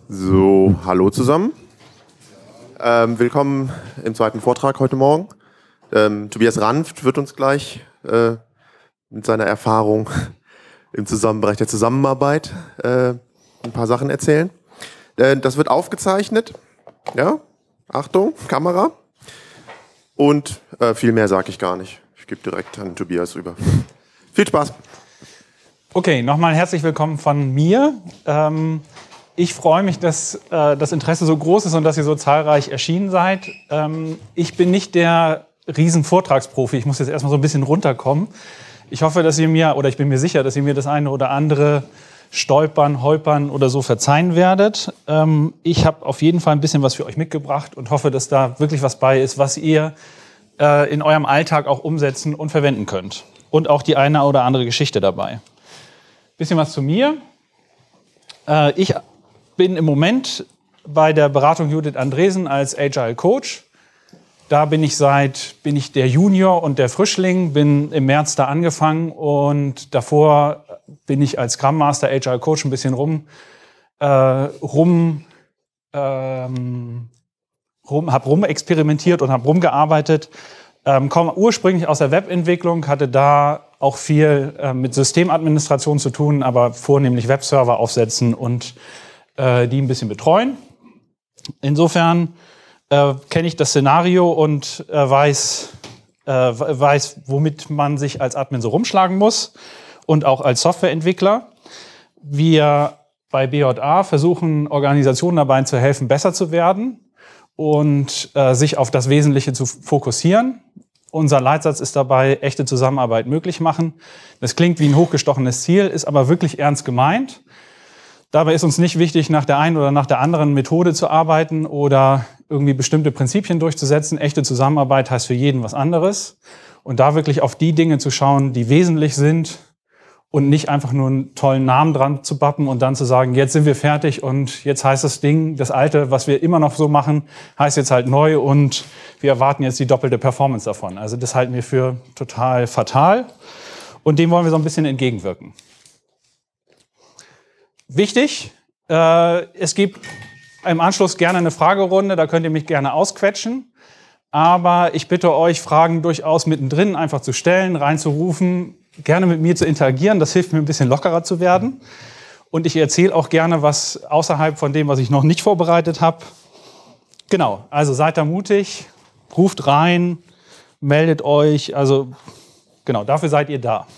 So, hallo zusammen. Willkommen im zweiten Vortrag heute Morgen. Tobias Ranft wird uns gleich mit seiner Erfahrung im Bereich der Zusammenarbeit ein paar Sachen erzählen. Das wird aufgezeichnet. Ja, Achtung, Kamera. Und viel mehr sage ich gar nicht. Ich gebe direkt an Tobias rüber. Viel Spaß. Okay, nochmal herzlich willkommen von mir. Ich freue mich, dass das Interesse so groß ist und dass ihr so zahlreich erschienen seid. Ich bin nicht der Riesen-Vortragsprofi. Ich muss jetzt erstmal so ein bisschen runterkommen. Ich hoffe, dass ihr mir, oder ich bin mir sicher, dass ihr mir das eine oder andere Stolpern, Holpern oder so verzeihen werdet. Ich habe auf jeden Fall ein bisschen was für euch mitgebracht und hoffe, dass da wirklich was bei ist, was ihr in eurem Alltag auch umsetzen und verwenden könnt. Und auch die eine oder andere Geschichte dabei. Bisschen was zu mir. Ich bin im Moment bei der Beratung Judith Andresen als Agile Coach. Da bin ich der Junior und der Frischling, bin im März da angefangen und davor bin ich als Scrum Master Agile Coach ein bisschen habe rumexperimentiert und habe rumgearbeitet. Komme ursprünglich aus der Webentwicklung, hatte da auch viel mit Systemadministration zu tun, aber vornehmlich Webserver aufsetzen und die ein bisschen betreuen. Insofern kenne ich das Szenario und weiß, womit man sich als Admin so rumschlagen muss und auch als Softwareentwickler. Wir bei BJA versuchen Organisationen dabei zu helfen, besser zu werden und sich auf das Wesentliche zu fokussieren. Unser Leitsatz ist dabei, echte Zusammenarbeit möglich machen. Das klingt wie ein hochgestochenes Ziel, ist aber wirklich ernst gemeint. Dabei ist uns nicht wichtig, nach der einen oder nach der anderen Methode zu arbeiten oder irgendwie bestimmte Prinzipien durchzusetzen. Echte Zusammenarbeit heißt für jeden was anderes. Und da wirklich auf die Dinge zu schauen, die wesentlich sind und nicht einfach nur einen tollen Namen dran zu bappen und dann zu sagen, jetzt sind wir fertig und jetzt heißt das Ding, das Alte, was wir immer noch so machen, heißt jetzt halt neu und wir erwarten jetzt die doppelte Performance davon. Also das halten wir für total fatal und dem wollen wir so ein bisschen entgegenwirken. Wichtig, es gibt im Anschluss gerne eine Fragerunde, da könnt ihr mich gerne ausquetschen. Aber ich bitte euch, Fragen durchaus mittendrin einfach zu stellen, reinzurufen, gerne mit mir zu interagieren. Das hilft mir ein bisschen lockerer zu werden. Und ich erzähle auch gerne was außerhalb von dem, was ich noch nicht vorbereitet habe. Genau, also seid da mutig, ruft rein, meldet euch. Also genau, dafür seid ihr da.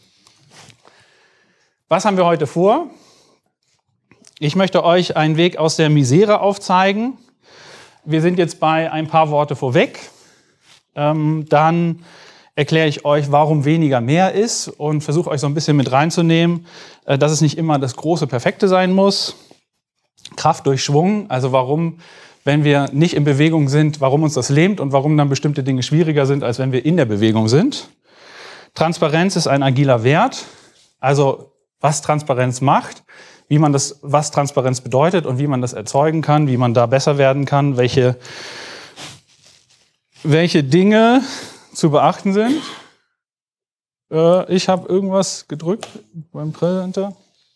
Was haben wir heute vor? Ich möchte euch einen Weg aus der Misere aufzeigen. Wir sind jetzt bei ein paar Worte vorweg. Dann erkläre ich euch, warum weniger mehr ist und versuche euch so ein bisschen mit reinzunehmen, dass es nicht immer das große Perfekte sein muss. Kraft durch Schwung, also warum, wenn wir nicht in Bewegung sind, warum uns das lähmt und warum dann bestimmte Dinge schwieriger sind, als wenn wir in der Bewegung sind. Transparenz ist ein agiler Wert, also was Transparenz macht, was Transparenz bedeutet und wie man das erzeugen kann, wie man da besser werden kann, welche Dinge zu beachten sind. Ich habe irgendwas gedrückt beim Präsenter.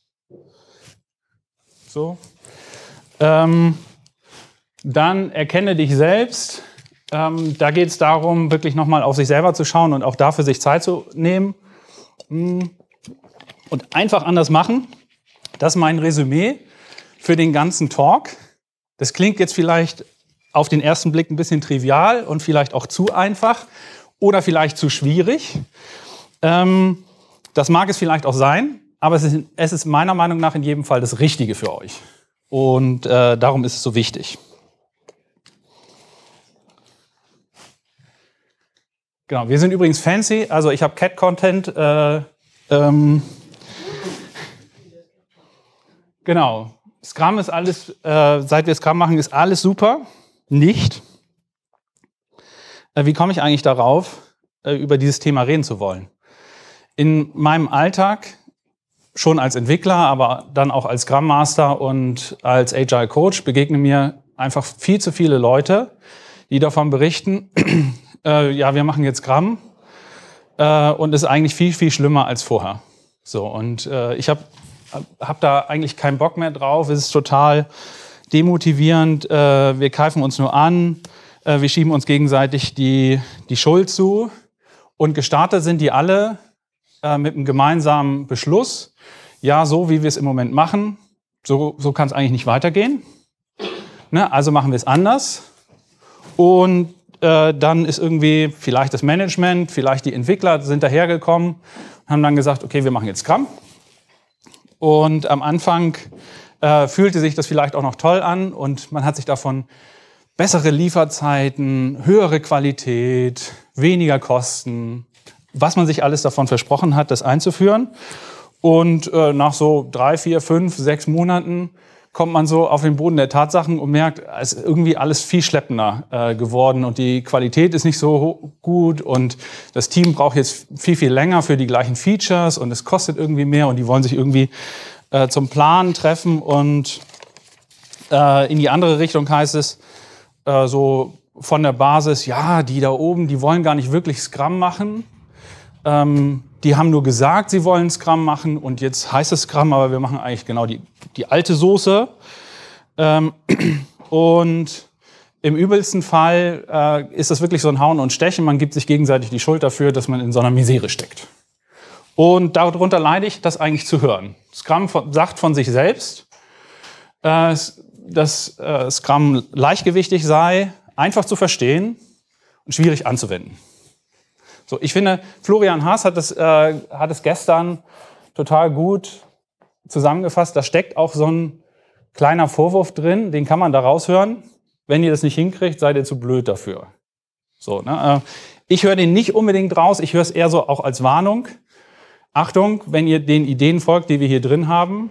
So. Dann erkenne dich selbst. Da geht es darum, wirklich nochmal auf sich selber zu schauen und auch dafür sich Zeit zu nehmen. Und einfach anders machen. Das ist mein Resümee für den ganzen Talk. Das klingt jetzt vielleicht auf den ersten Blick ein bisschen trivial und vielleicht auch zu einfach oder vielleicht zu schwierig. Das mag es vielleicht auch sein, aber es ist meiner Meinung nach in jedem Fall das Richtige für euch. Und darum ist es so wichtig. Genau, wir sind übrigens fancy, also ich habe Cat-Content. Genau, Scrum ist alles, seit wir Scrum machen, ist alles super. Nicht. Wie komme ich eigentlich darauf, über dieses Thema reden zu wollen? In meinem Alltag, schon als Entwickler, aber dann auch als Scrum Master und als Agile Coach, begegnen mir einfach viel zu viele Leute, die davon berichten, ja, wir machen jetzt Scrum und ist eigentlich viel, viel schlimmer als vorher. So, und ich habe da eigentlich keinen Bock mehr drauf. Es ist total demotivierend, wir greifen uns nur an, wir schieben uns gegenseitig die Schuld zu. Und gestartet sind die alle mit einem gemeinsamen Beschluss. Ja, so wie wir es im Moment machen, so kann es eigentlich nicht weitergehen. Ne? Also machen wir es anders. Und dann ist irgendwie vielleicht das Management, vielleicht die Entwickler sind dahergekommen und haben dann gesagt, okay, wir machen jetzt Scrum. Und am Anfang fühlte sich das vielleicht auch noch toll an und man hat sich davon bessere Lieferzeiten, höhere Qualität, weniger Kosten, was man sich alles davon versprochen hat, das einzuführen. Und nach so 3, 4, 5, 6 Monaten kommt man so auf den Boden der Tatsachen und merkt, es ist irgendwie alles viel schleppender geworden und die Qualität ist nicht so gut und das Team braucht jetzt viel, viel länger für die gleichen Features und es kostet irgendwie mehr und die wollen sich irgendwie zum Plan treffen und in die andere Richtung heißt es so von der Basis, ja, die da oben, die wollen gar nicht wirklich Scrum machen. Die haben nur gesagt, sie wollen Scrum machen und jetzt heißt es Scrum, aber wir machen eigentlich genau die alte Soße. Und im übelsten Fall ist das wirklich so ein Hauen und Stechen. Man gibt sich gegenseitig die Schuld dafür, dass man in so einer Misere steckt. Und darunter leide ich, das eigentlich zu hören. Scrum sagt von sich selbst, dass Scrum leichtgewichtig sei, einfach zu verstehen und schwierig anzuwenden. So, ich finde, Florian Haas hat es gestern total gut zusammengefasst. Da steckt auch so ein kleiner Vorwurf drin, den kann man da raushören. Wenn ihr das nicht hinkriegt, seid ihr zu blöd dafür. So, ne? Ich höre den nicht unbedingt raus, ich höre es eher so auch als Warnung. Achtung, wenn ihr den Ideen folgt, die wir hier drin haben,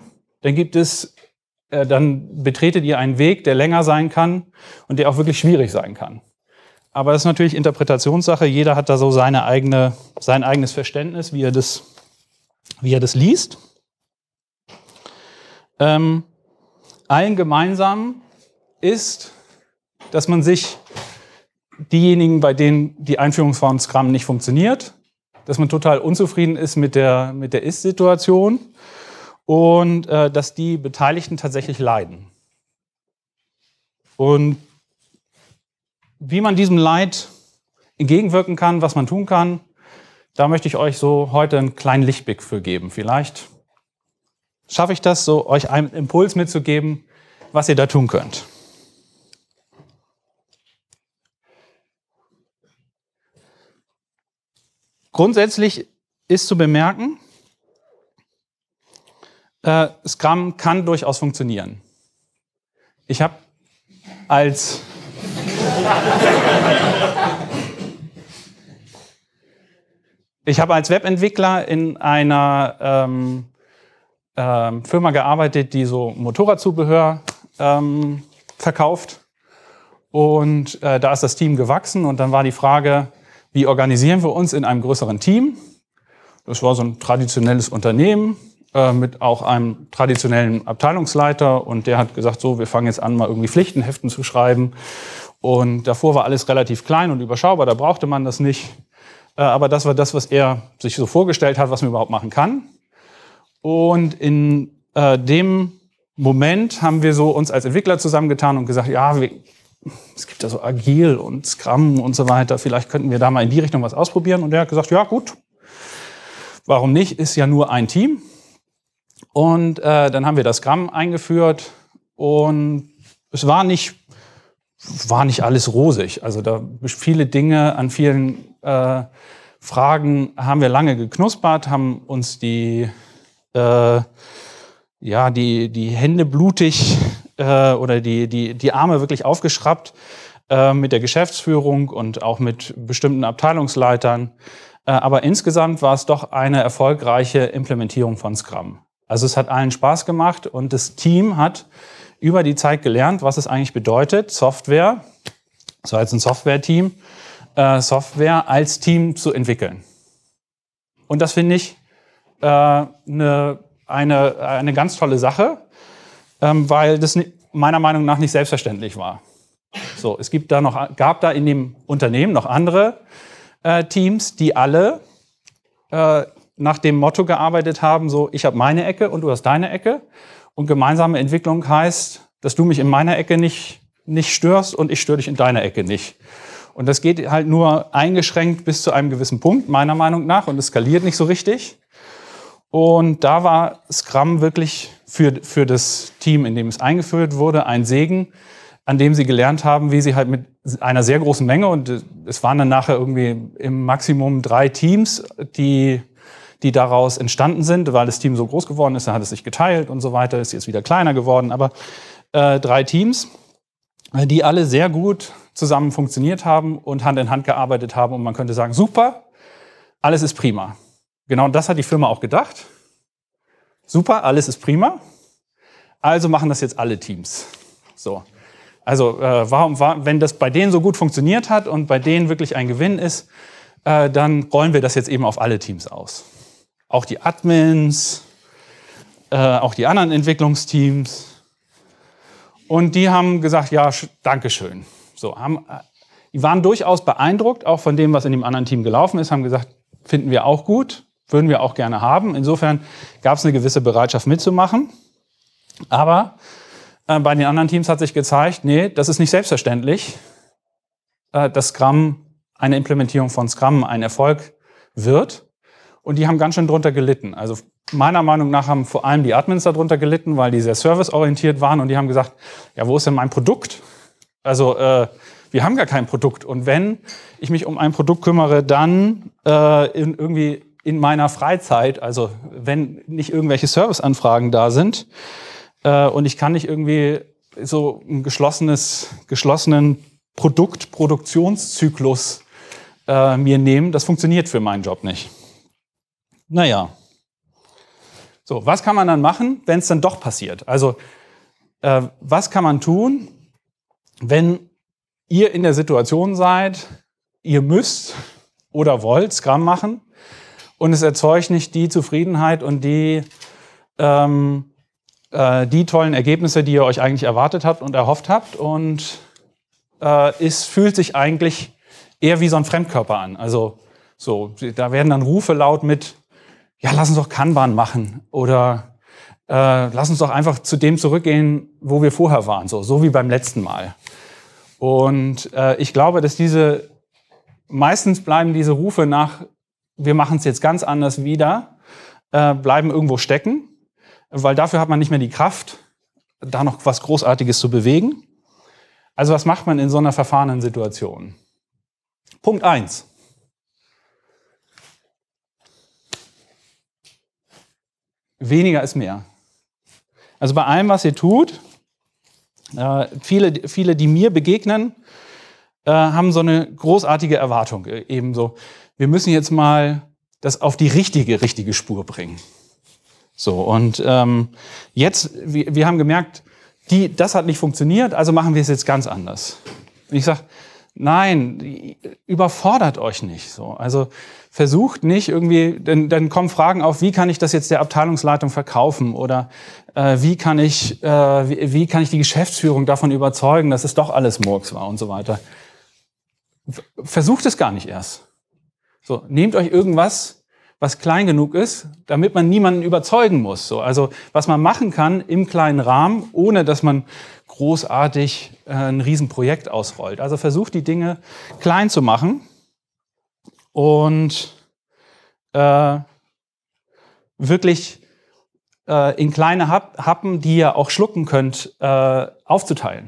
dann betretet ihr einen Weg, der länger sein kann und der auch wirklich schwierig sein kann. Aber das ist natürlich Interpretationssache. Jeder hat da so sein eigenes Verständnis, wie er das liest. Allen gemeinsam ist, dass man sich diejenigen, bei denen die Einführung von Scrum nicht funktioniert, dass man total unzufrieden ist mit der Ist-Situation und dass die Beteiligten tatsächlich leiden. Und wie man diesem Leid entgegenwirken kann, was man tun kann, da möchte ich euch so heute einen kleinen Lichtblick für geben. Vielleicht schaffe ich das, so euch einen Impuls mitzugeben, was ihr da tun könnt. Grundsätzlich ist zu bemerken, Scrum kann durchaus funktionieren. Ich habe als Webentwickler in einer Firma gearbeitet, die so Motorradzubehör verkauft. Und da ist das Team gewachsen und dann war die Frage, wie organisieren wir uns in einem größeren Team? Das war so ein traditionelles Unternehmen mit auch einem traditionellen Abteilungsleiter und der hat gesagt, so, wir fangen jetzt an, mal irgendwie Pflichtenheften zu schreiben. Und davor war alles relativ klein und überschaubar, da brauchte man das nicht. Aber das war das, was er sich so vorgestellt hat, was man überhaupt machen kann. Und in dem Moment haben wir so uns als Entwickler zusammengetan und gesagt, ja, es gibt ja so Agil und Scrum und so weiter, vielleicht könnten wir da mal in die Richtung was ausprobieren. Und er hat gesagt, ja gut, warum nicht, ist ja nur ein Team. Und dann haben wir das Scrum eingeführt und es war nicht alles rosig. Also da viele Dinge, an vielen Fragen haben wir lange geknuspert, haben uns die Hände blutig oder die Arme wirklich aufgeschraubt mit der Geschäftsführung und auch mit bestimmten Abteilungsleitern. Aber insgesamt war es doch eine erfolgreiche Implementierung von Scrum. Also es hat allen Spaß gemacht und das Team hat über die Zeit gelernt, was es eigentlich bedeutet, Software, so als ein Software-Team, Software als Team zu entwickeln. Und das finde ich eine ganz tolle Sache, weil das meiner Meinung nach nicht selbstverständlich war. So, gab da in dem Unternehmen noch andere Teams, die alle nach dem Motto gearbeitet haben, so ich habe meine Ecke und du hast deine Ecke. Und gemeinsame Entwicklung heißt, dass du mich in meiner Ecke nicht störst und ich störe dich in deiner Ecke nicht. Und das geht halt nur eingeschränkt bis zu einem gewissen Punkt, meiner Meinung nach, und es skaliert nicht so richtig. Und da war Scrum wirklich für das Team, in dem es eingeführt wurde, ein Segen, an dem sie gelernt haben, wie sie halt mit einer sehr großen Menge, und es waren dann nachher irgendwie im Maximum 3 Teams, die daraus entstanden sind, weil das Team so groß geworden ist, dann hat es sich geteilt und so weiter, ist jetzt wieder kleiner geworden, aber 3 Teams, die alle sehr gut zusammen funktioniert haben und Hand in Hand gearbeitet haben, und man könnte sagen, super, alles ist prima. Genau das hat die Firma auch gedacht. Super, alles ist prima, also machen das jetzt alle Teams. So. Also wenn das bei denen so gut funktioniert hat und bei denen wirklich ein Gewinn ist, dann rollen wir das jetzt eben auf alle Teams aus. Auch die Admins, auch die anderen Entwicklungsteams. Und die haben gesagt, ja, Dankeschön. So, die waren durchaus beeindruckt, auch von dem, was in dem anderen Team gelaufen ist, haben gesagt, finden wir auch gut, würden wir auch gerne haben. Insofern gab es eine gewisse Bereitschaft mitzumachen. Aber bei den anderen Teams hat sich gezeigt, nee, das ist nicht selbstverständlich, dass Scrum, eine Implementierung von Scrum ein Erfolg wird. Und die haben ganz schön drunter gelitten. Also meiner Meinung nach haben vor allem die Admins darunter gelitten, weil die sehr serviceorientiert waren, und die haben gesagt, ja, wo ist denn mein Produkt? Also wir haben gar kein Produkt. Und wenn ich mich um ein Produkt kümmere, dann irgendwie in meiner Freizeit, also wenn nicht irgendwelche Serviceanfragen da sind, und ich kann nicht irgendwie so einen geschlossenen Produktionszyklus mir nehmen, das funktioniert für meinen Job nicht. Naja. So, was kann man dann machen, wenn es dann doch passiert? Also, was kann man tun, wenn ihr in der Situation seid, ihr müsst oder wollt Scrum machen und es erzeugt nicht die Zufriedenheit und die tollen Ergebnisse, die ihr euch eigentlich erwartet habt und erhofft habt, und es fühlt sich eigentlich eher wie so ein Fremdkörper an. Also so, da werden dann Rufe laut mit, ja, lass uns doch Kanban machen, oder lass uns doch einfach zu dem zurückgehen, wo wir vorher waren, so wie beim letzten Mal. Und ich glaube, dass meistens bleiben diese Rufe nach, wir machen es jetzt ganz anders wieder, bleiben irgendwo stecken, weil dafür hat man nicht mehr die Kraft, da noch was Großartiges zu bewegen. Also was macht man in so einer verfahrenen Situation? Punkt 1. Weniger ist mehr. Also bei allem, was ihr tut, viele, die mir begegnen, haben so eine großartige Erwartung. Ebenso, wir müssen jetzt mal das auf die richtige Spur bringen. So, und jetzt, wir haben gemerkt, das hat nicht funktioniert, also machen wir es jetzt ganz anders. Und ich sage, nein, überfordert euch nicht. So. Also versucht nicht irgendwie, dann kommen Fragen auf, wie kann ich das jetzt der Abteilungsleitung verkaufen, oder wie kann ich die Geschäftsführung davon überzeugen, dass es doch alles Murks war und so weiter. Versucht es gar nicht erst. So, nehmt euch irgendwas, was klein genug ist, damit man niemanden überzeugen muss. So, also was man machen kann im kleinen Rahmen, ohne dass man großartig ein Riesenprojekt ausrollt. Also versucht die Dinge klein zu machen und wirklich in kleine Happen, die ihr auch schlucken könnt, aufzuteilen.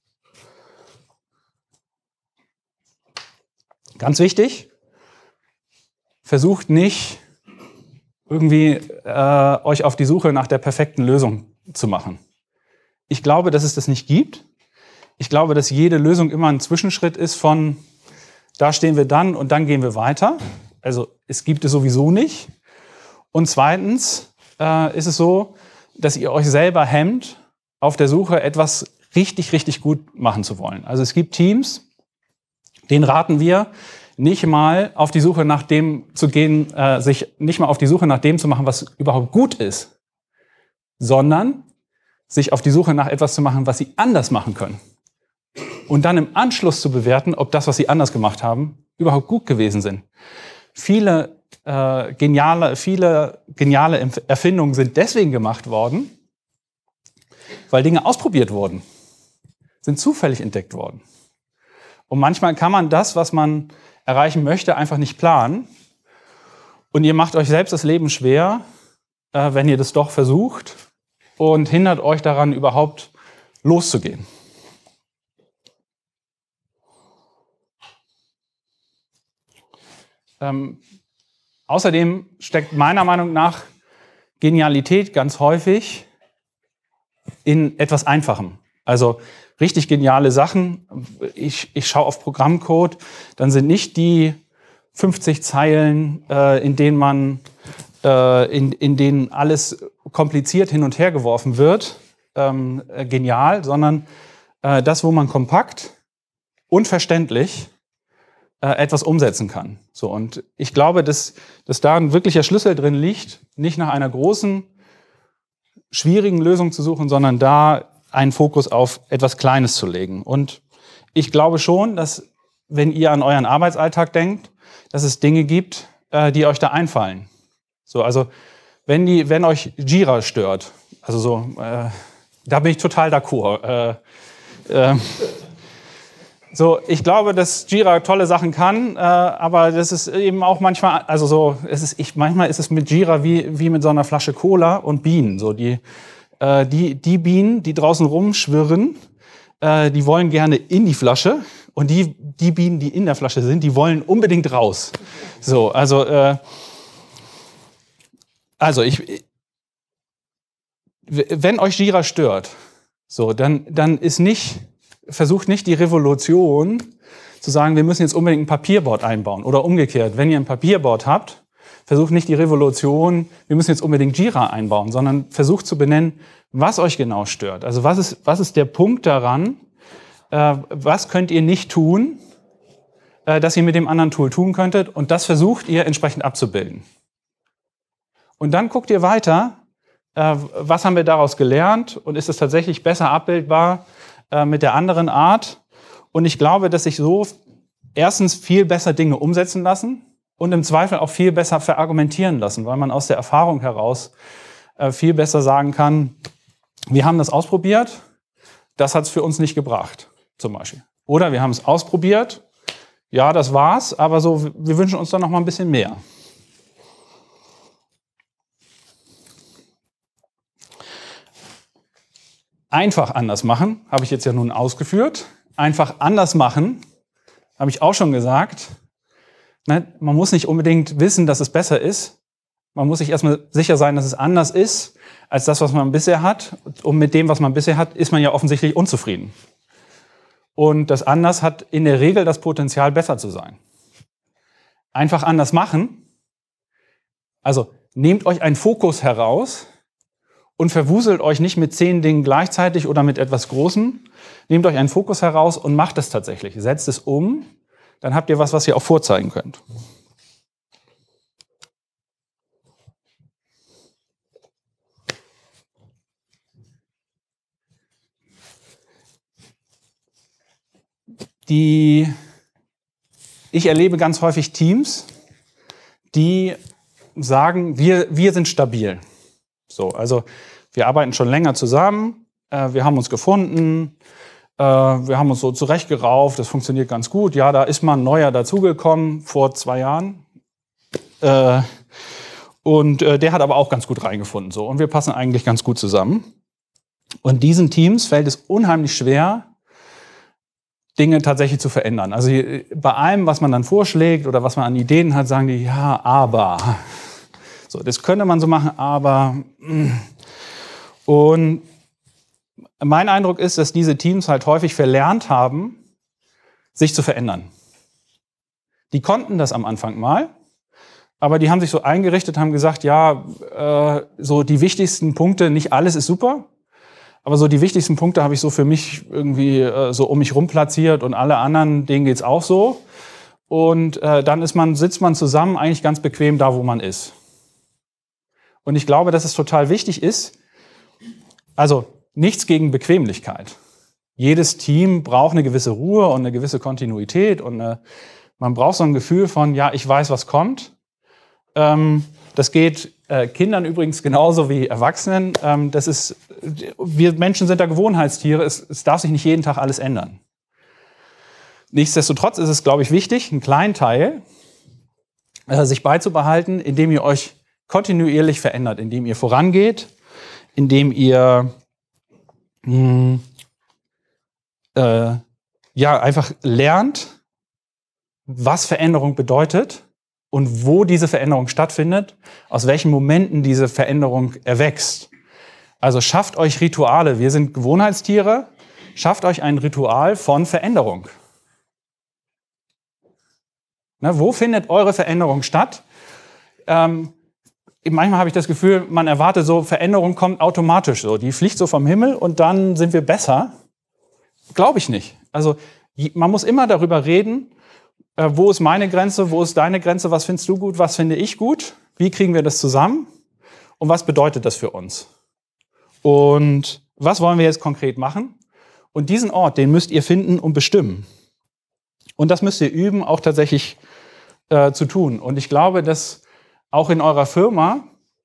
Ganz wichtig, versucht nicht irgendwie euch auf die Suche nach der perfekten Lösung zu machen. Ich glaube, dass es das nicht gibt. Ich glaube, dass jede Lösung immer ein Zwischenschritt ist von, da stehen wir dann und dann gehen wir weiter. Also es gibt es sowieso nicht. Und zweitens ist es so, dass ihr euch selber hemmt, auf der Suche etwas richtig gut machen zu wollen. Also es gibt Teams, denen raten wir, nicht mal auf die Suche nach dem zu gehen, sich nicht mal auf die Suche nach dem zu machen, was überhaupt gut ist, sondern sich auf die Suche nach etwas zu machen, was sie anders machen können. Und dann im Anschluss zu bewerten, ob das, was sie anders gemacht haben, überhaupt gut gewesen sind. Viele geniale Erfindungen sind deswegen gemacht worden, weil Dinge ausprobiert wurden, sind zufällig entdeckt worden. Und manchmal kann man das, was man erreichen möchte, einfach nicht planen. Und ihr macht euch selbst das Leben schwer, wenn ihr das doch versucht und hindert euch daran, überhaupt loszugehen. Außerdem steckt meiner Meinung nach Genialität ganz häufig in etwas Einfachem. Also richtig geniale Sachen. Ich schaue auf Programmcode, dann sind nicht die 50 Zeilen, in denen alles kompliziert hin und her geworfen wird, genial, sondern das, wo man kompakt und verständlich etwas umsetzen kann. So, und ich glaube, dass da ein wirklicher Schlüssel drin liegt, nicht nach einer großen, schwierigen Lösung zu suchen, sondern da einen Fokus auf etwas Kleines zu legen. Und ich glaube schon, dass, wenn ihr an euren Arbeitsalltag denkt, dass es Dinge gibt, die euch da einfallen. So, also wenn euch Jira stört, also so, da bin ich total d'accord. So, ich glaube, dass Jira tolle Sachen kann, aber das ist eben auch manchmal, also so, manchmal ist es mit Jira wie mit so einer Flasche Cola und Bienen. So die Bienen, die draußen rumschwirren, die wollen gerne in die Flasche, und die Bienen, die in der Flasche sind, die wollen unbedingt raus. So, wenn euch Jira stört, so, dann versucht nicht die Revolution zu sagen, wir müssen jetzt unbedingt ein Papierboard einbauen. Oder umgekehrt, wenn ihr ein Papierboard habt, versucht nicht die Revolution, wir müssen jetzt unbedingt Jira einbauen, sondern versucht zu benennen, was euch genau stört. Also was ist der Punkt daran, was könnt ihr nicht tun, das ihr mit dem anderen Tool tun könntet, und das versucht ihr entsprechend abzubilden. Und dann guckt ihr weiter, was haben wir daraus gelernt und ist es tatsächlich besser abbildbar mit der anderen Art. Und ich glaube, dass sich so erstens viel besser Dinge umsetzen lassen und im Zweifel auch viel besser verargumentieren lassen, weil man aus der Erfahrung heraus viel besser sagen kann, wir haben das ausprobiert, das hat es für uns nicht gebracht, zum Beispiel. Oder wir haben es ausprobiert, ja, das war's, aber so, wir wünschen uns dann noch mal ein bisschen mehr. Einfach anders machen, habe ich jetzt ja nun ausgeführt. Einfach anders machen, habe ich auch schon gesagt. Man muss nicht unbedingt wissen, dass es besser ist. Man muss sich erstmal sicher sein, dass es anders ist als das, was man bisher hat. Und mit dem, was man bisher hat, ist man ja offensichtlich unzufrieden. Und das anders hat in der Regel das Potenzial, besser zu sein. Einfach anders machen. Also nehmt euch einen Fokus heraus und verwuselt euch nicht mit 10 Dingen gleichzeitig oder mit etwas Großem. Nehmt euch einen Fokus heraus und macht es tatsächlich. Setzt es um, dann habt ihr was ihr auch vorzeigen könnt. Ich erlebe ganz häufig Teams, die sagen, wir sind stabil. So, also wir arbeiten schon länger zusammen, wir haben uns gefunden, wir haben uns so zurechtgerauft, das funktioniert ganz gut. Ja, da ist mal ein neuer dazugekommen vor 2 Jahren. Und der hat aber auch ganz gut reingefunden. So, und wir passen eigentlich ganz gut zusammen. Und diesen Teams fällt es unheimlich schwer, Dinge tatsächlich zu verändern. Also bei allem, was man dann vorschlägt oder was man an Ideen hat, sagen die, ja, aber. So, das könnte man so machen, aber. Und mein Eindruck ist, dass diese Teams halt häufig verlernt haben, sich zu verändern. Die konnten das am Anfang mal, aber die haben sich so eingerichtet, haben gesagt, ja, so die wichtigsten Punkte, nicht alles ist super, aber so die wichtigsten Punkte habe ich so für mich irgendwie so um mich rum platziert und alle anderen, denen geht's auch so. Und dann sitzt man zusammen eigentlich ganz bequem da, wo man ist. Und ich glaube, dass es total wichtig ist, also nichts gegen Bequemlichkeit. Jedes Team braucht eine gewisse Ruhe und eine gewisse Kontinuität und man braucht so ein Gefühl von, ja, ich weiß, was kommt. Das geht Kindern übrigens genauso wie Erwachsenen. Wir Menschen sind da Gewohnheitstiere. Es darf sich nicht jeden Tag alles ändern. Nichtsdestotrotz ist es, glaube ich, wichtig, einen kleinen Teil sich beizubehalten, indem ihr euch kontinuierlich verändert, indem ihr vorangeht, indem ihr einfach lernt, was Veränderung bedeutet und wo diese Veränderung stattfindet, aus welchen Momenten diese Veränderung erwächst. Also schafft euch Rituale. Wir sind Gewohnheitstiere. Schafft euch ein Ritual von Veränderung. Wo findet eure Veränderung statt? Manchmal habe ich das Gefühl, man erwartet so, Veränderung kommt automatisch so. Die fliegt so vom Himmel und dann sind wir besser. Glaube ich nicht. Also man muss immer darüber reden, wo ist meine Grenze, wo ist deine Grenze, was findest du gut, was finde ich gut, wie kriegen wir das zusammen und was bedeutet das für uns? Und was wollen wir jetzt konkret machen? Und diesen Ort, den müsst ihr finden und bestimmen. Und das müsst ihr üben, auch tatsächlich zu tun. Und ich glaube, dass auch in eurer Firma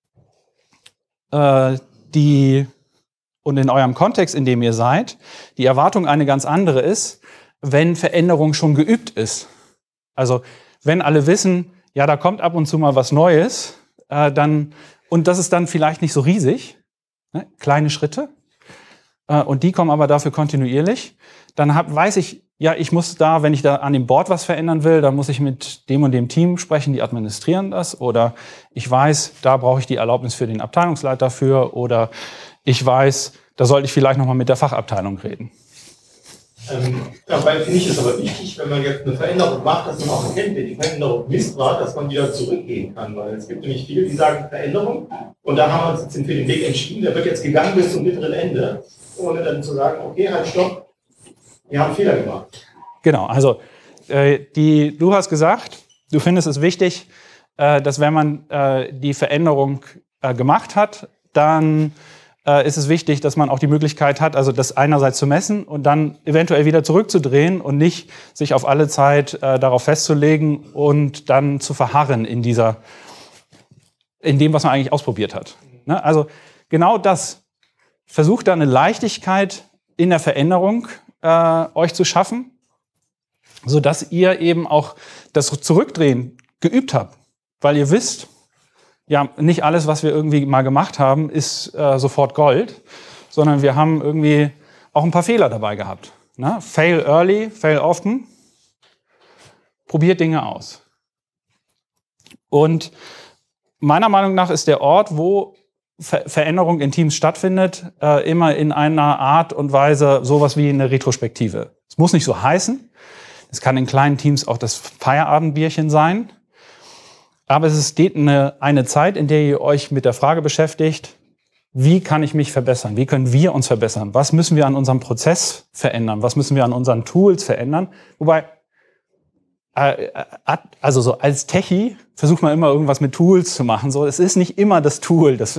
und in eurem Kontext, in dem ihr seid, die Erwartung eine ganz andere ist, wenn Veränderung schon geübt ist. Also wenn alle wissen, ja, da kommt ab und zu mal was Neues, und das ist dann vielleicht nicht so riesig, ne? Kleine Schritte, und die kommen aber dafür kontinuierlich, dann weiß ich, ja, ich muss da, wenn ich da an dem Board was verändern will, dann muss ich mit dem und dem Team sprechen, die administrieren das. Oder ich weiß, da brauche ich die Erlaubnis für den Abteilungsleiter für. Oder ich weiß, da sollte ich vielleicht nochmal mit der Fachabteilung reden. Dabei finde ich es aber wichtig, wenn man jetzt eine Veränderung macht, dass man auch erkennt, wenn die Veränderung Mist war, dass man wieder zurückgehen kann. Weil es gibt nämlich viele, die sagen Veränderung und da haben wir uns jetzt für den Weg entschieden, der wird jetzt gegangen bis zum bitteren Ende, ohne dann zu sagen, okay, halt stopp, wir haben Fehler gemacht. Genau, also du hast gesagt, du findest es wichtig, dass wenn man die Veränderung gemacht hat, dann ist es wichtig, dass man auch die Möglichkeit hat, also das einerseits zu messen und dann eventuell wieder zurückzudrehen und nicht sich auf alle Zeit darauf festzulegen und dann zu verharren in dem, was man eigentlich ausprobiert hat. Ne? Also genau das. Versucht da eine Leichtigkeit in der Veränderung euch zu schaffen, sodass ihr eben auch das Zurückdrehen geübt habt, weil ihr wisst, ja, nicht alles, was wir irgendwie mal gemacht haben, ist sofort Gold, sondern wir haben irgendwie auch ein paar Fehler dabei gehabt. Ne? Fail early, fail often. Probiert Dinge aus. Und meiner Meinung nach ist der Ort, wo Veränderung in Teams stattfindet, immer in einer Art und Weise sowas wie eine Retrospektive. Es muss nicht so heißen. Es kann in kleinen Teams auch das Feierabendbierchen sein. Aber es geht eine Zeit, in der ihr euch mit der Frage beschäftigt, wie kann ich mich verbessern? Wie können wir uns verbessern? Was müssen wir an unserem Prozess verändern? Was müssen wir an unseren Tools verändern? Wobei, also so als Techie versucht man immer irgendwas mit Tools zu machen. So, es ist nicht immer das Tool, das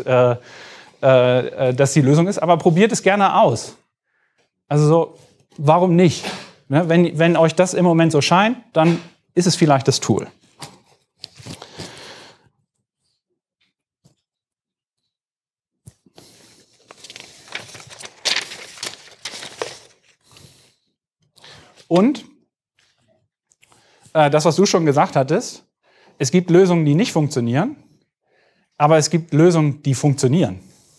die Lösung ist, aber probiert es gerne aus. Also so, warum nicht? Ne, wenn euch das im Moment so scheint, dann ist es vielleicht das Tool. Und das, was du schon gesagt hattest, es gibt Lösungen, die nicht funktionieren, aber es gibt Lösungen, die funktionieren.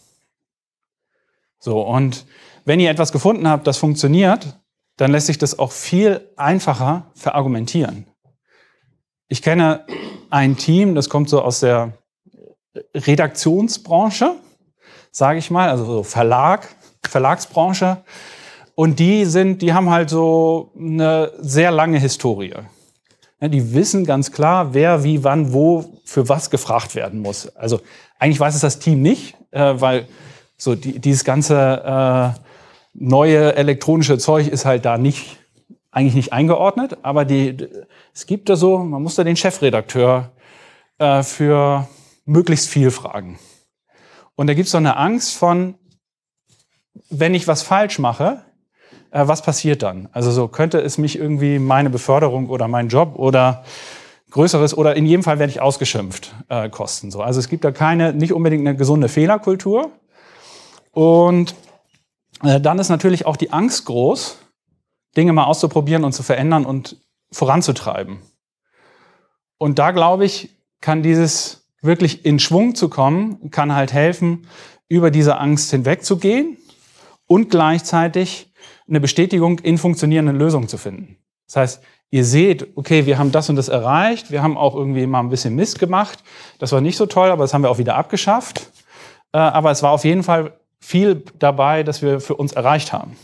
So, und wenn ihr etwas gefunden habt, das funktioniert, dann lässt sich das auch viel einfacher verargumentieren. Ich kenne ein Team, das kommt so aus der Redaktionsbranche, sage ich mal, also so Verlagsbranche. Und die haben halt so eine sehr lange Historie. Ja, die wissen ganz klar, wer, wie, wann, wo, für was gefragt werden muss. Also eigentlich weiß es das Team nicht, weil so dieses ganze neue elektronische Zeug ist halt da eigentlich nicht eingeordnet. Aber es gibt da so, man muss da den Chefredakteur für möglichst viel fragen. Und da gibt es so eine Angst von, wenn ich was falsch mache, was passiert dann? Also so könnte es mich irgendwie meine Beförderung oder mein Job oder größeres oder in jedem Fall werde ich ausgeschimpft kosten. So. Also es gibt da nicht unbedingt eine gesunde Fehlerkultur. Und dann ist natürlich auch die Angst groß, Dinge mal auszuprobieren und zu verändern und voranzutreiben. Und da, glaube ich, kann dieses wirklich in Schwung zu kommen, kann halt helfen, über diese Angst hinwegzugehen und gleichzeitig eine Bestätigung in funktionierenden Lösungen zu finden. Das heißt, ihr seht, okay, wir haben das und das erreicht, wir haben auch irgendwie mal ein bisschen Mist gemacht, das war nicht so toll, aber das haben wir auch wieder abgeschafft. Aber es war auf jeden Fall viel dabei, das wir für uns erreicht haben.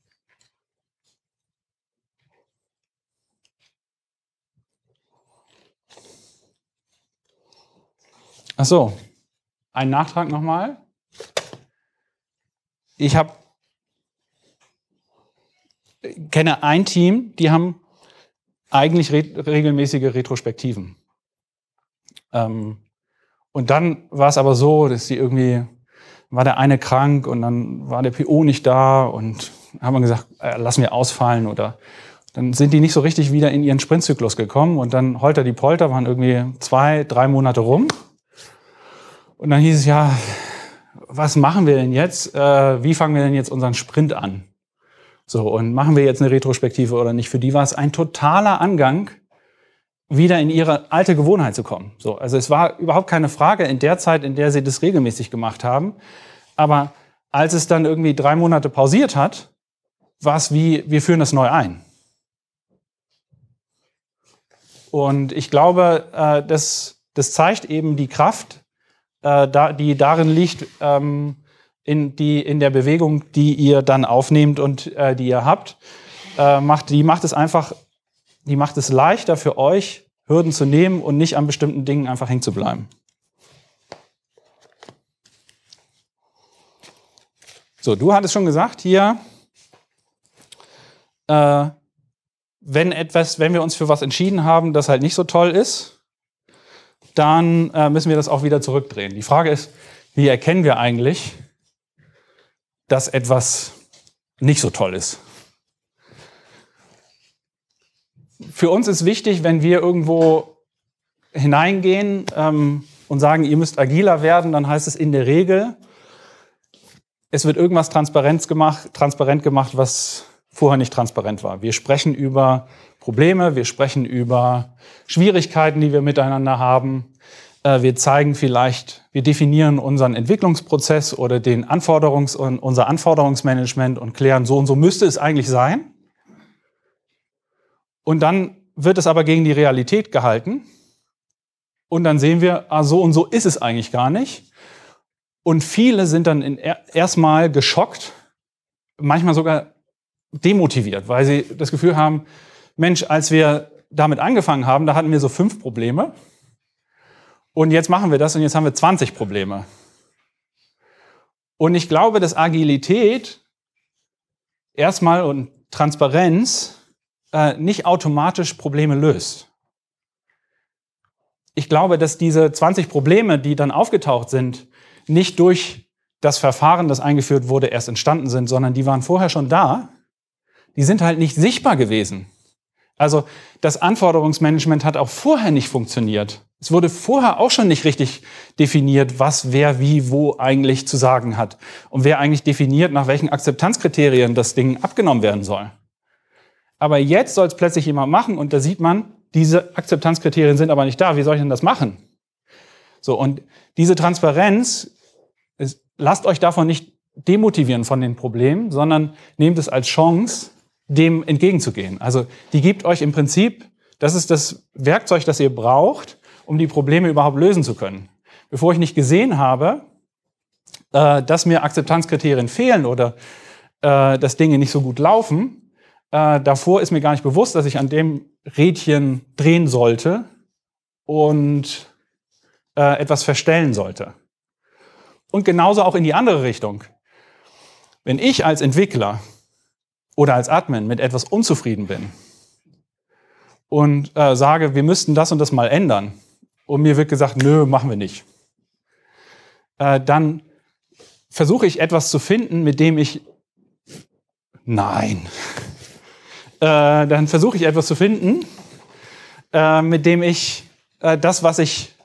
Ach so, ein Nachtrag nochmal. Ich kenne ein Team, die haben eigentlich regelmäßige Retrospektiven. Und dann war es aber so, dass war der eine krank und dann war der PO nicht da und haben wir gesagt, lassen wir ausfallen oder dann sind die nicht so richtig wieder in ihren Sprintzyklus gekommen und dann Holter die Polter waren irgendwie 2-3 Monate rum. Und dann hieß es, ja, was machen wir denn jetzt? Wie fangen wir denn jetzt unseren Sprint an? So, und machen wir jetzt eine Retrospektive oder nicht? Für die war es ein totaler Angang, wieder in ihre alte Gewohnheit zu kommen. So, also es war überhaupt keine Frage in der Zeit, in der sie das regelmäßig gemacht haben. Aber als es dann irgendwie 3 Monate pausiert hat, war es wie, wir führen das neu ein. Und ich glaube, das zeigt eben die Kraft, die darin liegt, in der Bewegung, die ihr dann aufnehmt und die ihr habt, die macht es leichter für euch, Hürden zu nehmen und nicht an bestimmten Dingen einfach hängen zu bleiben. So, du hattest schon gesagt hier, wenn wir uns für was entschieden haben, das halt nicht so toll ist, dann müssen wir das auch wieder zurückdrehen. Die Frage ist, wie erkennen wir eigentlich, dass etwas nicht so toll ist? Für uns ist wichtig, wenn wir irgendwo hineingehen und sagen, ihr müsst agiler werden, dann heißt es in der Regel, es wird irgendwas transparent gemacht, was vorher nicht transparent war. Wir sprechen über Probleme, wir sprechen über Schwierigkeiten, die wir miteinander haben. Wir zeigen vielleicht, wir definieren unseren Entwicklungsprozess oder unser Anforderungsmanagement und klären, so und so müsste es eigentlich sein. Und dann wird es aber gegen die Realität gehalten. Und dann sehen wir, so und so ist es eigentlich gar nicht. Und viele sind dann erstmal geschockt, manchmal sogar demotiviert, weil sie das Gefühl haben, Mensch, als wir damit angefangen haben, da hatten wir so 5 Probleme. Und jetzt machen wir das und jetzt haben wir 20 Probleme. Und ich glaube, dass Agilität erstmal und Transparenz nicht automatisch Probleme löst. Ich glaube, dass diese 20 Probleme, die dann aufgetaucht sind, nicht durch das Verfahren, das eingeführt wurde, erst entstanden sind, sondern die waren vorher schon da. Die sind halt nicht sichtbar gewesen. Also das Anforderungsmanagement hat auch vorher nicht funktioniert. Es wurde vorher auch schon nicht richtig definiert, was wer wie wo eigentlich zu sagen hat. Und wer eigentlich definiert, nach welchen Akzeptanzkriterien das Ding abgenommen werden soll. Aber jetzt soll es plötzlich jemand machen und da sieht man, diese Akzeptanzkriterien sind aber nicht da. Wie soll ich denn das machen? So, und diese Transparenz, lasst euch davon nicht demotivieren von den Problemen, sondern nehmt es als Chance, dem entgegenzugehen. Also die gibt euch im Prinzip, das ist das Werkzeug, das ihr braucht, um die Probleme überhaupt lösen zu können. Bevor ich nicht gesehen habe, dass mir Akzeptanzkriterien fehlen oder dass Dinge nicht so gut laufen, davor ist mir gar nicht bewusst, dass ich an dem Rädchen drehen sollte und etwas verstellen sollte. Und genauso auch in die andere Richtung. Wenn ich als Entwickler oder als Admin mit etwas unzufrieden bin und sage, wir müssten das und das mal ändern und mir wird gesagt, nö, machen wir nicht, dann versuche ich etwas zu finden, mit dem ich dann versuche ich etwas zu finden, mit dem ich das, was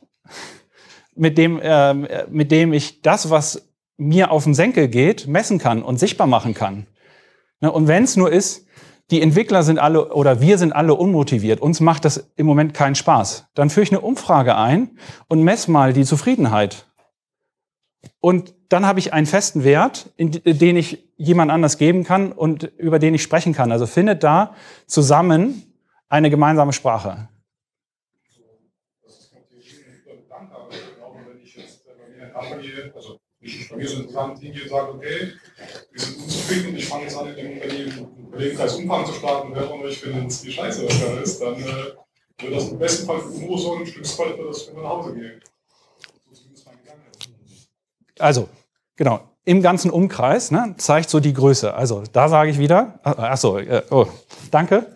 mir auf den Senkel geht, messen kann und sichtbar machen kann. Ne? Und wenn es nur ist, die Entwickler sind alle oder wir sind alle unmotiviert, uns macht das im Moment keinen Spaß, dann führe ich eine Umfrage ein und messe mal die Zufriedenheit. Und dann habe ich einen festen Wert, den ich jemand anders geben kann und über den ich sprechen kann. Also findet da zusammen eine gemeinsame Sprache. Also bei mir so interessant hingehe und sage, okay, wir sind unzufrieden, ich fange jetzt an, in dem Kollegenkreis Umfang zu starten und höre von euch, wenn es die Scheiße was da ist, dann wird das im besten Fall für Umo so, im schlimmsten Fall wird das, wenn wir nach Hause gehen. So zumindest mein Gedanke. Also, genau, im ganzen Umkreis, ne, zeigt so die Größe. Also, da sage ich wieder, danke.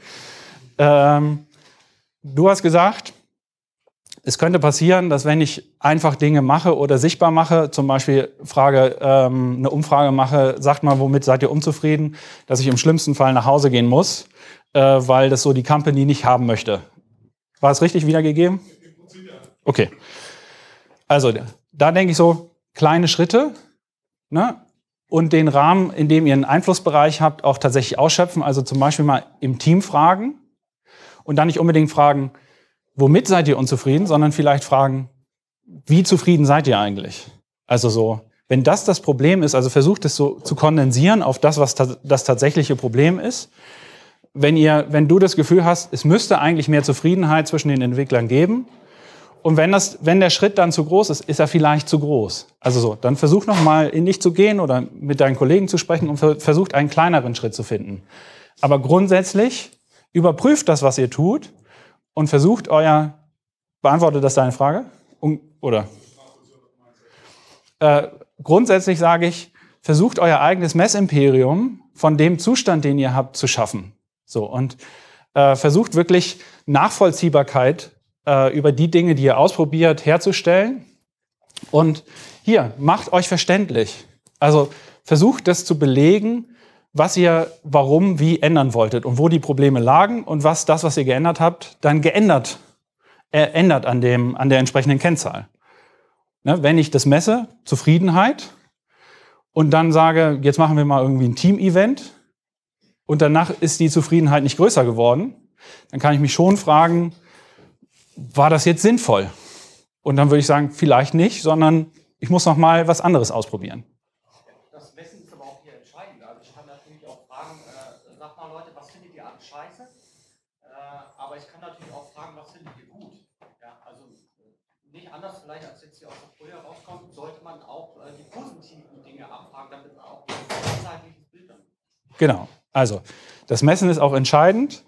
Du hast gesagt, es könnte passieren, dass wenn ich einfach Dinge mache oder sichtbar mache, zum Beispiel eine Umfrage mache, sagt mal, womit seid ihr unzufrieden, dass ich im schlimmsten Fall nach Hause gehen muss, weil das so die Company nicht haben möchte. War es richtig wiedergegeben? Okay. Also, da denke ich so, kleine Schritte, ne? Und den Rahmen, in dem ihr einen Einflussbereich habt, auch tatsächlich ausschöpfen. Also zum Beispiel mal im Team fragen und dann nicht unbedingt fragen, womit seid ihr unzufrieden, sondern vielleicht fragen, wie zufrieden seid ihr eigentlich? Also so, wenn das Problem ist, also versucht es so zu kondensieren auf das, was das tatsächliche Problem ist. Wenn du das Gefühl hast, es müsste eigentlich mehr Zufriedenheit zwischen den Entwicklern geben. Und wenn der Schritt dann zu groß ist, ist er vielleicht zu groß. Also so, dann versuch nochmal in dich zu gehen oder mit deinen Kollegen zu sprechen und versucht einen kleineren Schritt zu finden. Aber grundsätzlich überprüft das, was ihr tut und versucht beantwortet das deine Frage? Grundsätzlich sage ich, versucht euer eigenes Messimperium von dem Zustand, den ihr habt, zu schaffen. So, und versucht wirklich Nachvollziehbarkeit über die Dinge, die ihr ausprobiert, herzustellen. Und hier, macht euch verständlich. Also versucht das zu belegen, was ihr warum, wie ändern wolltet und wo die Probleme lagen und was das, was ihr geändert habt, dann ändert an der entsprechenden Kennzahl. Ne, wenn ich das messe, Zufriedenheit, und dann sage, jetzt machen wir mal irgendwie ein Team-Event und danach ist die Zufriedenheit nicht größer geworden, dann kann ich mich schon fragen, war das jetzt sinnvoll? Und dann würde ich sagen, vielleicht nicht, sondern ich muss noch mal was anderes ausprobieren. Das Messen ist aber auch hier entscheidend. Also ich kann natürlich auch fragen, sag mal Leute, was findet ihr an Scheiße? Aber ich kann natürlich auch fragen, was findet ihr gut? Ja, also nicht anders vielleicht, als jetzt hier aus der Folie rauskommt, sollte man auch die positiven Dinge abfragen, damit man auch ein ganzheitliches Bild hat. Genau, also das Messen ist auch entscheidend.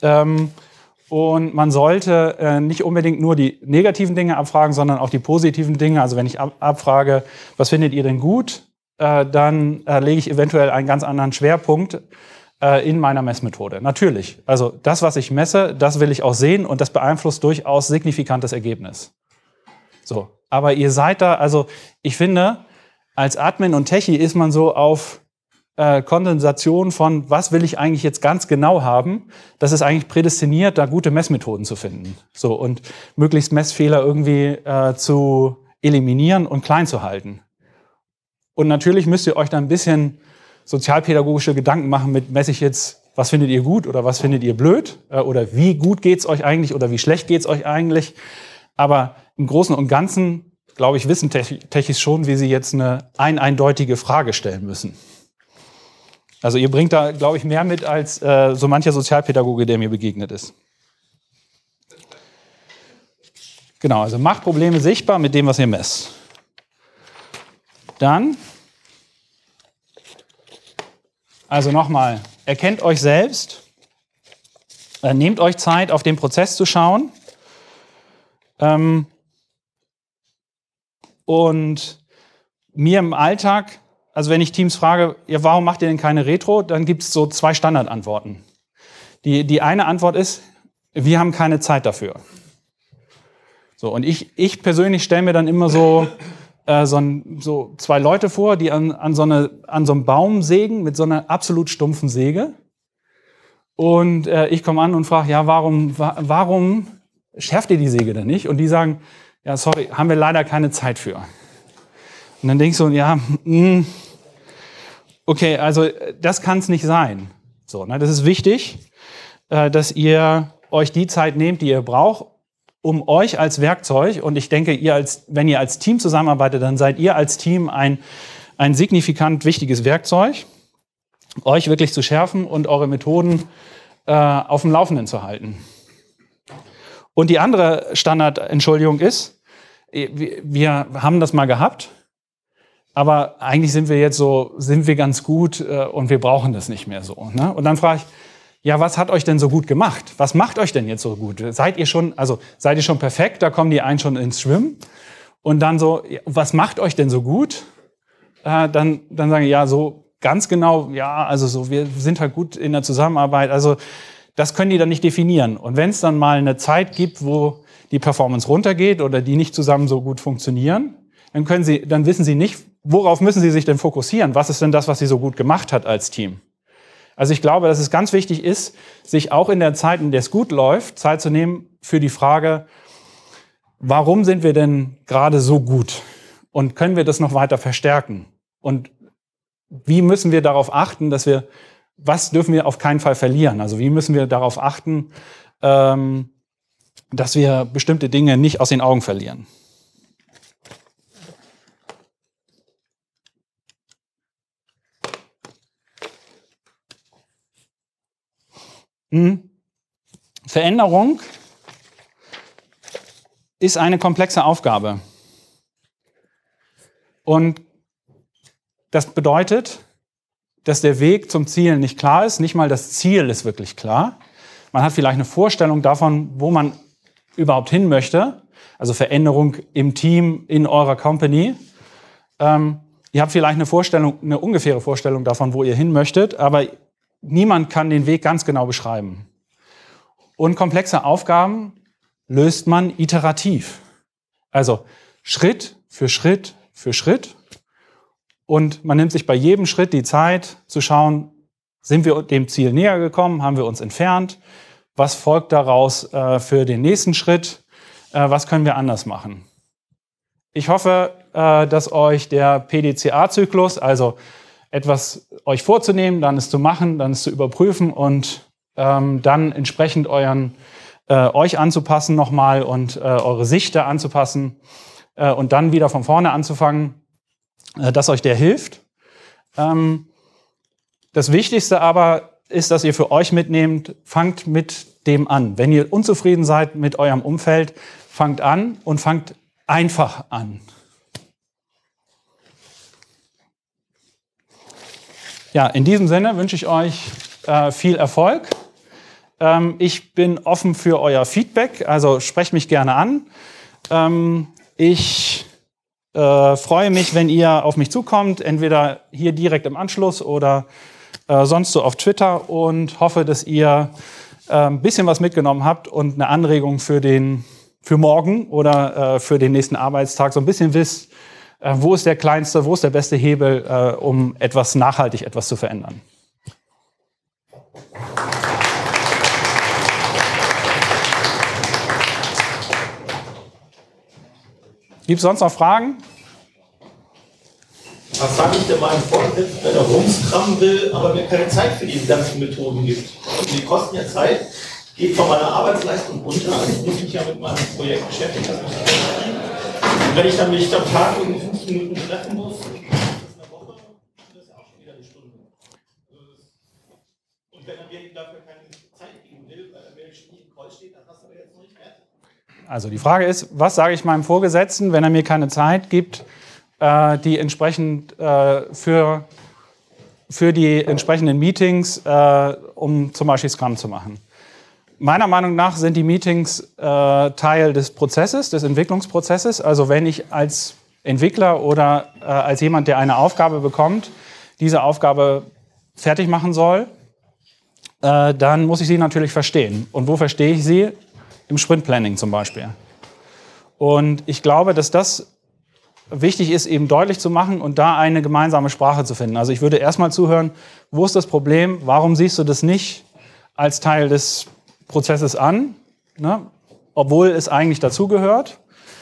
Und man sollte nicht unbedingt nur die negativen Dinge abfragen, sondern auch die positiven Dinge. Also wenn ich abfrage, was findet ihr denn gut, dann lege ich eventuell einen ganz anderen Schwerpunkt in meiner Messmethode. Natürlich, also das, was ich messe, das will ich auch sehen und das beeinflusst durchaus signifikantes Ergebnis. So, aber ihr seid da, also ich finde, als Admin und Techie ist man so auf Kondensation von, was will ich eigentlich jetzt ganz genau haben, das ist eigentlich prädestiniert, da gute Messmethoden zu finden. So, und möglichst Messfehler irgendwie zu eliminieren und klein zu halten. Und natürlich müsst ihr euch da ein bisschen sozialpädagogische Gedanken machen mit, messe ich jetzt, was findet ihr gut oder was findet ihr blöd? Oder wie gut geht's euch eigentlich oder wie schlecht geht's euch eigentlich? Aber im Großen und Ganzen, glaube ich, wissen Techies schon, wie sie jetzt eine eindeutige Frage stellen müssen. Also ihr bringt da, glaube ich, mehr mit als so mancher Sozialpädagoge, der mir begegnet ist. Genau, also macht Probleme sichtbar mit dem, was ihr messt. Dann, also nochmal, erkennt euch selbst, nehmt euch Zeit, auf den Prozess zu schauen. Und mir im Alltag, also wenn ich Teams frage, ja, warum macht ihr denn keine Retro, dann gibt es so 2 Standardantworten. Die eine Antwort ist, wir haben keine Zeit dafür. So, und ich persönlich stelle mir dann immer so 2 Leute vor, die an so einem Baum sägen mit so einer absolut stumpfen Säge. Und ich komme an und frage, ja, warum schärft ihr die Säge denn nicht? Und die sagen, ja, sorry, haben wir leider keine Zeit für. Und dann denkst du, ja, okay, also das kann es nicht sein. So, ne, das ist wichtig, dass ihr euch die Zeit nehmt, die ihr braucht, um euch als Werkzeug, und ich denke, wenn ihr als Team zusammenarbeitet, dann seid ihr als Team ein signifikant wichtiges Werkzeug, euch wirklich zu schärfen und eure Methoden auf dem Laufenden zu halten. Und die andere Standardentschuldigung ist, wir haben das mal gehabt, aber eigentlich sind wir ganz gut und wir brauchen das nicht mehr so. Ne? Und dann frage ich, ja, was hat euch denn so gut gemacht? Was macht euch denn jetzt so gut? Seid ihr schon perfekt? Da kommen die einen schon ins Schwimmen. Und dann so, was macht euch denn so gut? Dann sagen, ja, so ganz genau, ja, also so, wir sind halt gut in der Zusammenarbeit. Also das können die dann nicht definieren. Und wenn es dann mal eine Zeit gibt, wo die Performance runtergeht oder die nicht zusammen so gut funktionieren, dann wissen sie nicht, worauf müssen sie sich denn fokussieren? Was ist denn das, was sie so gut gemacht hat als Team? Also ich glaube, dass es ganz wichtig ist, sich auch in der Zeit, in der es gut läuft, Zeit zu nehmen für die Frage, warum sind wir denn gerade so gut? Und können wir das noch weiter verstärken? Und wie müssen wir darauf achten, was dürfen wir auf keinen Fall verlieren? Also wie müssen wir darauf achten, dass wir bestimmte Dinge nicht aus den Augen verlieren? Veränderung ist eine komplexe Aufgabe. Und das bedeutet, dass der Weg zum Ziel nicht klar ist. Nicht mal das Ziel ist wirklich klar. Man hat vielleicht eine Vorstellung davon, wo man überhaupt hin möchte. Also Veränderung im Team, in eurer Company. Ihr habt vielleicht eine ungefähre Vorstellung davon, wo ihr hin möchtet, aber niemand kann den Weg ganz genau beschreiben. Und komplexe Aufgaben löst man iterativ. Also Schritt für Schritt für Schritt. Und man nimmt sich bei jedem Schritt die Zeit zu schauen, sind wir dem Ziel näher gekommen, haben wir uns entfernt, was folgt daraus für den nächsten Schritt, was können wir anders machen. Ich hoffe, dass euch der PDCA-Zyklus, also etwas euch vorzunehmen, dann es zu machen, dann es zu überprüfen und dann entsprechend euch anzupassen nochmal und eure Sicht da anzupassen und dann wieder von vorne anzufangen, dass euch der hilft. Das Wichtigste aber ist, dass ihr für euch mitnehmt, fangt mit dem an. Wenn ihr unzufrieden seid mit eurem Umfeld, fangt an und fangt einfach an. Ja, in diesem Sinne wünsche ich euch viel Erfolg. Ich bin offen für euer Feedback, also sprecht mich gerne an. Ich freue mich, wenn ihr auf mich zukommt, entweder hier direkt im Anschluss oder sonst so auf Twitter, und hoffe, dass ihr ein bisschen was mitgenommen habt und eine Anregung für morgen oder für den nächsten Arbeitstag so ein bisschen wisst, wo ist der kleinste, wo ist der beste Hebel, um nachhaltig etwas zu verändern. Gibt es sonst noch Fragen? Was sage ich denn meinem Vorgesetzten, wenn er rumskrammen will, aber mir keine Zeit für diese ganzen Methoden gibt? Und die kosten ja Zeit, geht von meiner Arbeitsleistung runter. Also ich muss mich ja mit meinem Projekt beschäftigen, das muss ich kriegen. Und wenn ich dann mich am Tag in 15 Minuten treffen muss, das ist eine Woche, das ist ja auch schon wieder eine Stunde. Und wenn er mir dafür keine Zeit geben will, weil er mir nicht im Kreuz steht, dann hast du aber jetzt noch nicht fertig. Also die Frage ist, was sage ich meinem Vorgesetzten, wenn er mir keine Zeit gibt, die entsprechend für die entsprechenden Meetings, um zum Beispiel Scrum zu machen. Meiner Meinung nach sind die Meetings Teil des Prozesses, des Entwicklungsprozesses. Also wenn ich als Entwickler oder als jemand, der eine Aufgabe bekommt, diese Aufgabe fertig machen soll, dann muss ich sie natürlich verstehen. Und wo verstehe ich sie? Im Sprint-Planning zum Beispiel. Und ich glaube, dass das wichtig ist, eben deutlich zu machen und da eine gemeinsame Sprache zu finden. Also ich würde erstmal zuhören, wo ist das Problem? Warum siehst du das nicht als Teil des Prozesses an? Ne? obwohl es eigentlich dazugehört.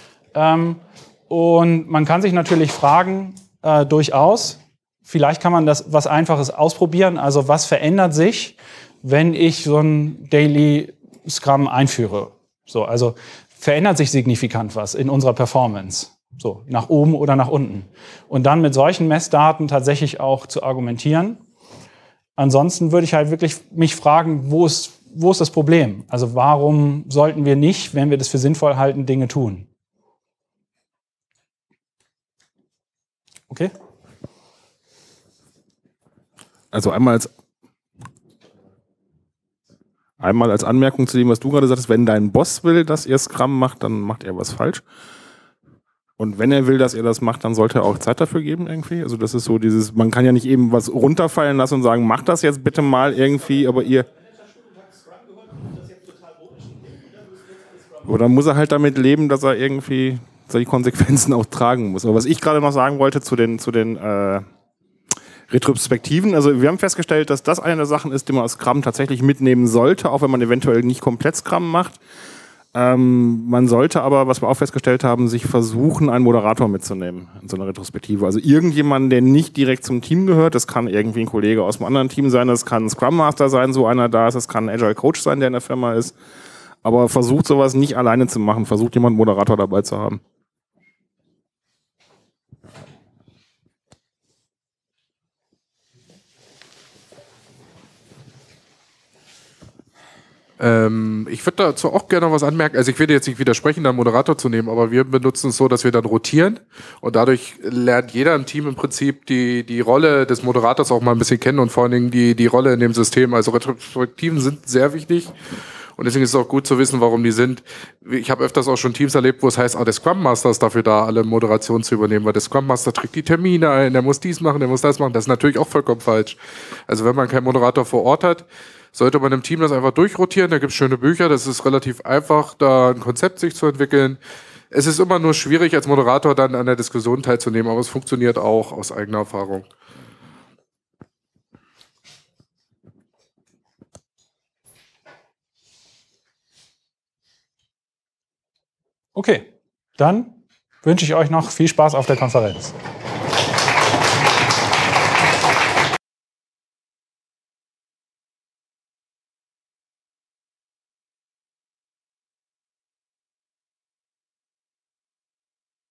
Und man kann sich natürlich fragen, durchaus, vielleicht kann man das was Einfaches ausprobieren. Also was verändert sich, wenn ich so ein Daily Scrum einführe? So, also verändert sich signifikant was in unserer Performance? So, nach oben oder nach unten? Und dann mit solchen Messdaten tatsächlich auch zu argumentieren. Ansonsten würde ich halt wirklich mich fragen, wo ist das Problem? Also warum sollten wir nicht, wenn wir das für sinnvoll halten, Dinge tun? Okay? Also einmal als Anmerkung zu dem, was du gerade sagtest, wenn dein Boss will, dass ihr Scrum macht, dann macht er was falsch. Und wenn er will, dass ihr das macht, dann sollte er auch Zeit dafür geben irgendwie. Also das ist so dieses, man kann ja nicht eben was runterfallen lassen und sagen, macht das jetzt bitte mal irgendwie, aber ihr... Oder muss er halt damit leben, dass er irgendwie solche Konsequenzen auch tragen muss. Aber was ich gerade noch sagen wollte zu den Retrospektiven, also wir haben festgestellt, dass das eine der Sachen ist, die man aus Scrum tatsächlich mitnehmen sollte, auch wenn man eventuell nicht komplett Scrum macht. Man sollte aber, was wir auch festgestellt haben, sich versuchen, einen Moderator mitzunehmen in so einer Retrospektive. Also irgendjemanden, der nicht direkt zum Team gehört, das kann irgendwie ein Kollege aus einem anderen Team sein, das kann ein Scrum Master sein, so einer da ist, das kann ein Agile Coach sein, der in der Firma ist. Aber versucht sowas nicht alleine zu machen, versucht jemanden Moderator dabei zu haben. Ich würde dazu auch gerne noch was anmerken. Also ich würde jetzt nicht widersprechen, einen Moderator zu nehmen, aber wir benutzen es so, dass wir dann rotieren und dadurch lernt jeder im Team im Prinzip die Rolle des Moderators auch mal ein bisschen kennen und vor allen Dingen die Rolle in dem System. Also Retrospektiven sind sehr wichtig und deswegen ist es auch gut zu wissen, warum die sind. Ich habe öfters auch schon Teams erlebt, wo es heißt, der Scrum Master ist dafür da, alle Moderation zu übernehmen, weil der Scrum Master trägt die Termine ein, der muss dies machen, der muss das machen. Das ist natürlich auch vollkommen falsch. Also wenn man keinen Moderator vor Ort hat, sollte man im Team das einfach durchrotieren. Da gibt es schöne Bücher, das ist relativ einfach, da ein Konzept sich zu entwickeln. Es ist immer nur schwierig, als Moderator dann an der Diskussion teilzunehmen, aber es funktioniert auch aus eigener Erfahrung. Okay, dann wünsche ich euch noch viel Spaß auf der Konferenz.